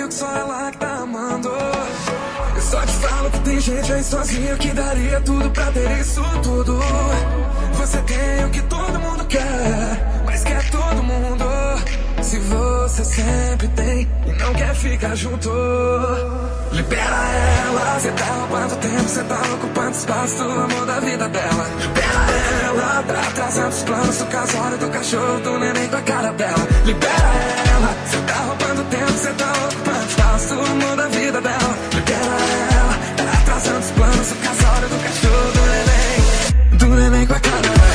viu que só ela que tá amando. Eu só te falo que tem gente aí sozinho que daria tudo pra ter isso tudo. Você tem o que todo mundo quer, mas quer todo mundo. Se você sempre tem e não quer ficar junto, libera ela. Cê tá roubando tempo, cê tá ocupando espaço do amor da vida dela. Libera ela, tá atrasando os planos do casório, do cachorro, do neném com a cara dela. Libera ela, cê tá roubando tempo, cê tá ocupando espaço do amor da vida dela. Libera ela, tá atrasando os planos do casório, do cachorro, do neném com a cara dela.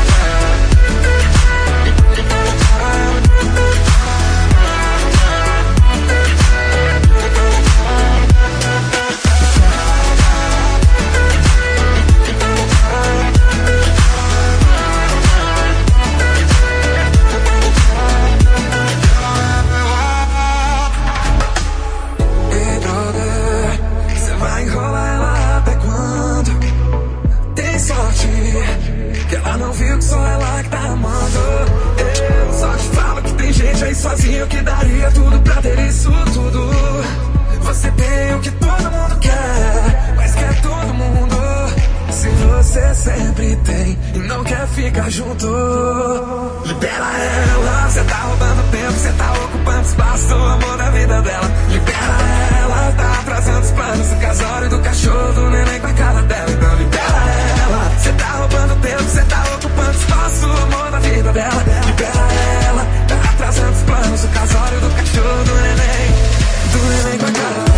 Sozinho que daria tudo pra ter isso tudo. Você tem o que todo mundo quer, mas quer todo mundo. Se você sempre tem e não quer ficar junto, libera ela. Cê tá roubando tempo, cê tá ocupando espaço do amor da vida dela. Libera ela, tá atrasando os planos do casório, do cachorro, do neném com a cara dela. Então libera ela. Cê tá roubando tempo, cê tá ocupando espaço do amor da vida dela. Libera ela, tá atrasando os planos do casório, do cachorro, do neném com a cara dela.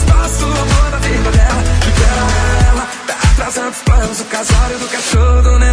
O casório do cachorro, do